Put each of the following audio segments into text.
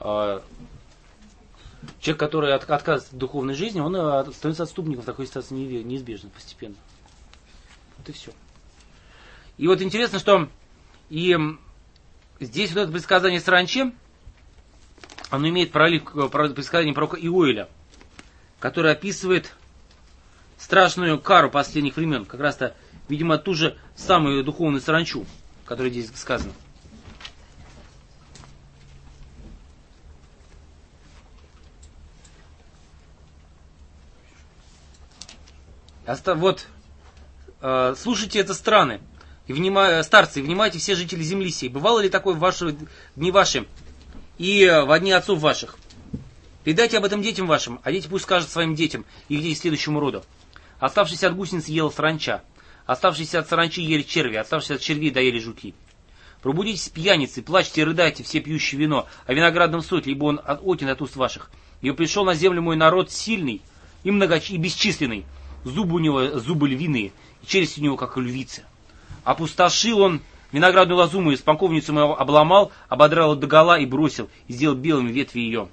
человек, который отказывается от духовной жизни, он становится отступником в такой ситуации неизбежно, постепенно. Вот и все. И вот интересно, что и здесь вот это предсказание саранчи, оно имеет параллель к предсказанию пророка Иоэля, который описывает страшную кару последних времен. Как раз-то, видимо, ту же самую духовную саранчу, которая здесь сказана. Вот, слушайте это страны, старцы, и внимайте все жители земли сей. Бывало ли такое в ваши дни ваши и во дни отцов ваших? Передайте об этом детям вашим, а дети пусть скажут своим детям и детей следующему роду. Оставшиеся от гусениц ела саранча, оставшиеся от саранчи ели черви, оставшиеся от червей доели жуки. Пробудитесь, пьяницы, плачьте и рыдайте, все пьющие вино, о виноградном соке, ибо он отнят от уст ваших. И пришел на землю мой народ сильный и бесчисленный, зубы у него зубы львиные, и челюсть у него как у львицы. Опустошил он виноградную лозу мою, смоковницу мою обломал, ободрал ее догола и бросил, и сделал белыми ветви ее.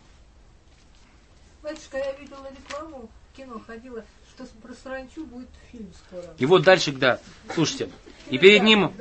Батюшка, я видела рекламу, в кино ходила, что про саранчу будет фильм скоро. И вот дальше, да, слушайте, и перед ним,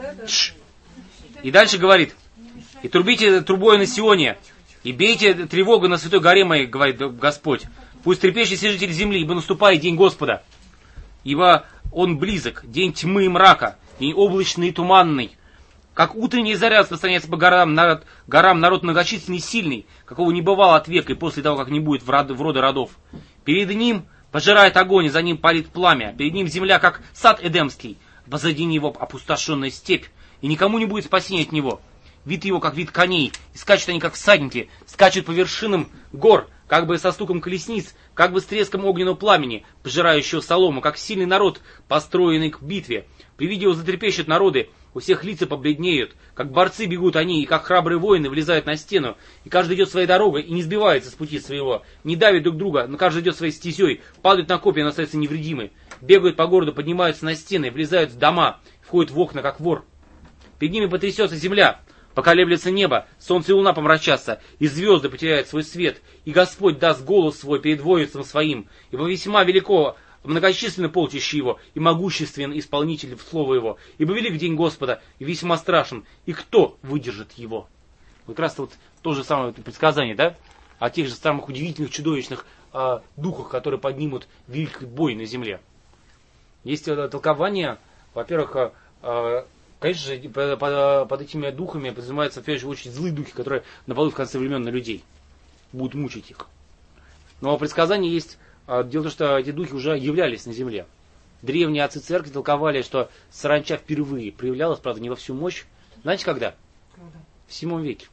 и дальше говорит, и трубите трубой на Сионе, и бейте тревогу на святой горе моей, говорит Господь. Пусть трепещут все жители земли, ибо наступает день Господа. Ибо он близок, день тьмы и мрака, и облачный и туманный. Как утренняя заря распространяется по горам народ многочисленный и сильный, какого не бывало от века и после того, как не будет в роды родов. Перед ним пожирает огонь, и за ним палит пламя. Перед ним земля, как сад Эдемский, позади него опустошенная степь, и никому не будет спасения от него. Вид его, как вид коней, и скачут они, как всадники, скачут по вершинам гор, как бы со стуком колесниц, как бы с треском огненного пламени, пожирающего солому, как сильный народ, построенный к битве. При виде его затрепещут народы, у всех лица побледнеют, как борцы бегут они, и как храбрые воины влезают на стену, и каждый идет своей дорогой и не сбивается с пути своего, не давит друг друга, но каждый идет своей стезей, падают на копья, но остаются невредимы, бегают по городу, поднимаются на стены, влезают в дома, входят в окна, как вор. Перед ними потрясется земля, поколеблется небо, солнце и луна помрачатся, и звезды потеряют свой свет, и Господь даст голос свой перед воинством своим, ибо весьма велико многочисленно полчище его, и могуществен исполнитель слова его, ибо велик день Господа, и весьма страшен, и кто выдержит его? Вот как раз вот то же самое предсказание, да? О тех же самых удивительных, чудовищных духах, которые поднимут великий бой на земле. Есть толкование, во-первых, конечно же, под этими духами подразумеваются в первую очередь злые духи, которые нападут в конце времен на людей, будут мучить их. Но предсказание есть. Дело в том, что эти духи уже являлись на земле. Древние отцы церкви толковали, что саранча впервые проявлялась, правда, не во всю мощь. Знаете, когда? В VII веке.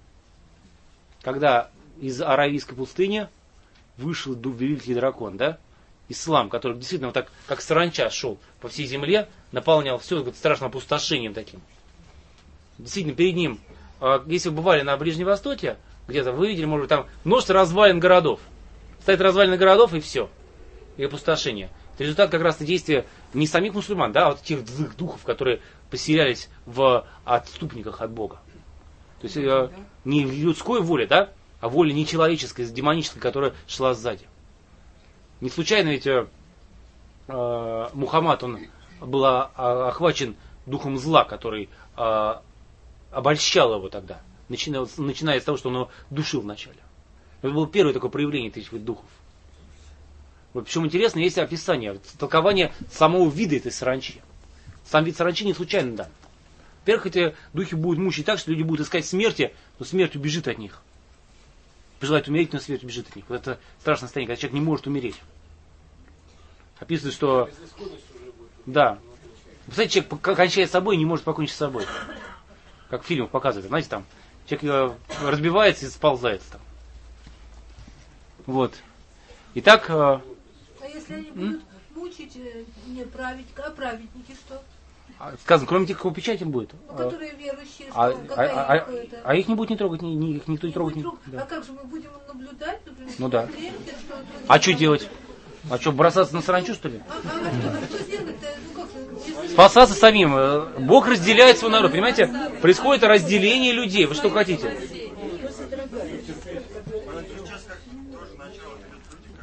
Когда из Аравийской пустыни вышел великий дракон, да? Ислам, который действительно вот так, как саранча, шел по всей земле, наполнял все страшным опустошением таким. Действительно, перед ним, если вы бывали на Ближнем Востоке, где-то вы видели, может быть, там множество развалин городов. Стоят развалины городов и все. И опустошение. Это результат как раз действия не самих мусульман, да, а вот тех злых духов, которые поселялись в отступниках от Бога. То есть не людской воле, да, а воля нечеловеческая, демоническая, которая шла сзади. Не случайно ведь Мухаммад, он был охвачен духом зла, который обольщал его тогда, начиная с того, что он его душил вначале. Это было первое такое проявление этих духов. Вот, причем интересно, есть описание, толкование самого вида этой саранчи. Сам вид саранчи не случайно дан. Во-первых, эти духи будут мучить так, что люди будут искать смерти, но смерть убежит от них. Пожелает умереть, но смерть убежит от них. Вот это страшное состояние, когда человек не может умереть. Описывает, что... Да. Представляете, человек кончает с собой и не может покончить с собой. Как в фильмах показывают. Знаете, там человек разбивается и сползает там. Вот. Итак... А если они будут мучить не праведника, а праведники что? Сказано, кроме тех, кого печатем будет. Ну, которые верующие, что а их не будет не трогать, их никто не трогать. Да. А как же мы будем наблюдать, например, ну да. Клемпер, А что делать? А что, бросаться на саранчу, что ли? Что сделать-то? Ну, как, спасаться самим. Бог разделяет свой народ, понимаете? Происходит разделение людей. Вы что хотите?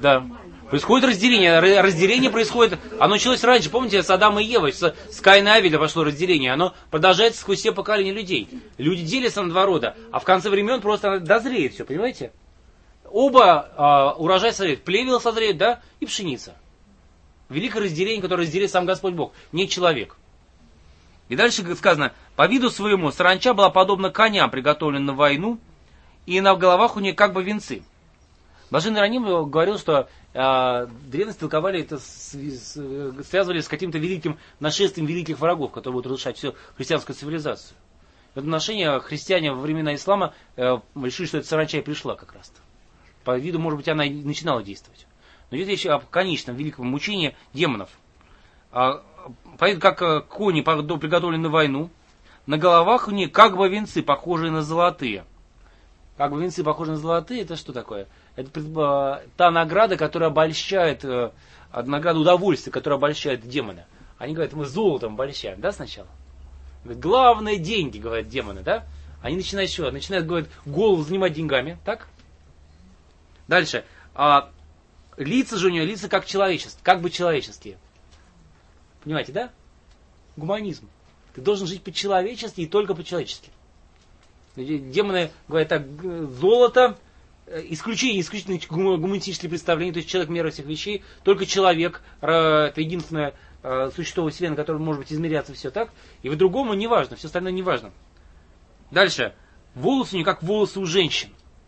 Да. Происходит разделение. Разделение происходит, оно началось раньше. Помните, с Адама и Евы, с Каина и Авеля пошло разделение. Оно продолжается сквозь все поколения людей. Люди делятся на два рода, а в конце времен просто дозреет все, понимаете? Оба урожай созреют. Плевел созреет, да, и пшеница. Великое разделение, которое разделит сам Господь Бог, не человек. И дальше сказано, по виду своему саранча была подобна коням, приготовленным на войну, и на головах у нее как бы венцы. Блаженный Иероним говорил, что древности толковали это, связывали с каким-то великим нашествием великих врагов, которые будут разрушать всю христианскую цивилизацию. В этом отношении христиане во времена ислама решили, что эта саранча и пришла как раз-то. По виду, может быть, она и начинала действовать. Но идет речь о конечном великом мучении демонов. Поэтому, как кони, приготовлены на войну, на головах у них как бы венцы, похожие на золотые. Как бы венцы, похожие на золотые, это что такое? Это та награда, которая обольщает, награда удовольствия, которая обольщает демона. Они говорят, мы золотом обольщаем, да, сначала? Говорят, главное деньги, говорят демоны, да? Они начинают что? Начинают, говорят, голову занимать деньгами, так? Дальше. Лица же у нее, лица как человеческие, как бы человеческие. Понимаете, да? Гуманизм. Ты должен жить по-человечески и только по-человечески. Демоны говорят так, золото, исключительно гуманистические представления, то есть человек мера всех вещей, только человек, это единственное существо во Вселенной, которое может быть измеряться все так, и в другому не важно, все остальное не важно. Дальше. Волосы у нее как волосы у женщин.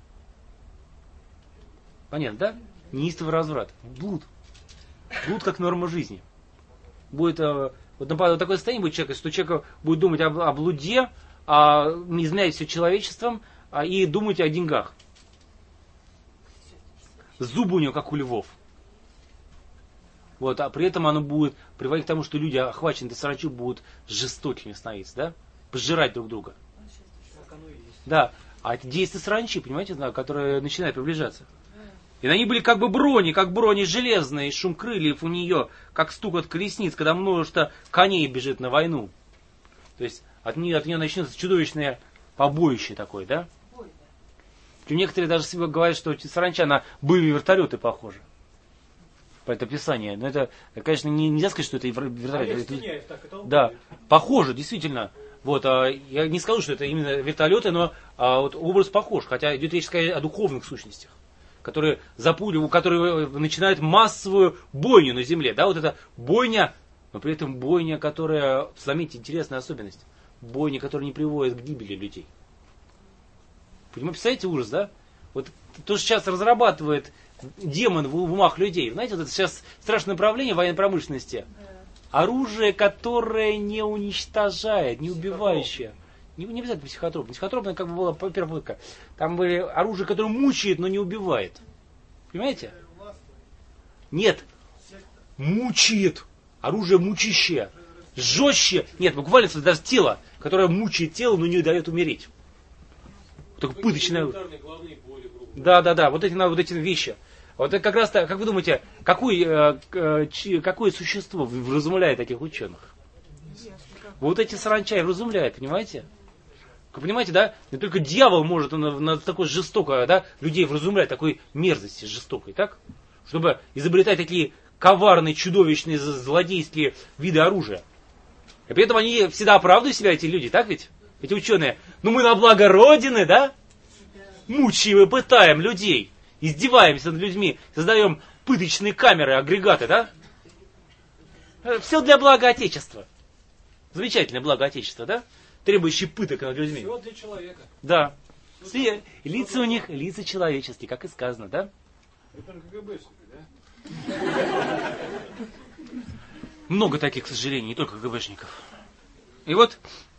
Понятно, да? Неистовый разврат. Блуд. Блуд как норма жизни. Будет, вот такое состояние будет человека, что человек будет думать о блуде, изменять все человечеством и думать о деньгах. Зубы у него как у львов. Вот, а при этом оно будет приводить к тому, что люди, охваченные этой саранчой, будут жестокими становиться, да? Пожирать друг друга. Да. А это действие саранчи, понимаете, которое начинает приближаться. И на ней были как бы брони железные, шум крыльев у нее, как стук от колесниц, когда множество коней бежит на войну. То есть от нее начнется чудовищное побоище такое, да? Некоторые даже себе говорят, что саранча на боевые вертолеты похожа. По это описание. Но это, конечно, нельзя сказать, что это вертолеты. Да, похоже, действительно. Вот, я не скажу, что это именно вертолеты, но вот образ похож. Хотя идет речь, сказать, о духовных сущностях, которые начинают массовую бойню на земле. Да, вот эта бойня, но при этом бойня, которая, заметьте, интересная особенность. Бойня, которая не приводит к гибели людей. Понимаете, представляете ужас, да? Вот то, что сейчас разрабатывает демон в умах людей. Знаете, вот это сейчас страшное направление военной промышленности. Оружие, которое не уничтожает, не убивающее. Не обязательно психотропное. Психотропное как бы была первая попытка. Там были оружие, которое мучает, но не убивает. Понимаете? Нет. Мучает. Оружие мучащее. Жестче. Нет, буквально даже тело, которое мучает тело, но не дает умереть. Такое пыточное. Да. Вот эти вещи. Вот это как раз, как вы думаете, какое существо вразумляет таких ученых? Вот эти саранча и вразумляют, понимаете? Вы понимаете, да? Не только дьявол может на такой жестокой, да, людей вразумлять, такой мерзости жестокой, так? Чтобы изобретать такие коварные, чудовищные, злодейские виды оружия. И при этом они всегда оправдывают себя, эти люди, так ведь? Эти ученые. Ну мы на благо Родины, да? Мучаем и пытаем людей. Издеваемся над людьми. Создаем пыточные камеры, агрегаты, да? Все для блага Отечества. Замечательное благо Отечества, да? Требующие пыток над людьми. Все для человека. Да. Лица у них, лица человеческие, как и сказано, да? Это КГБшники, да? Много таких, к сожалению, не только КГБшников. И вот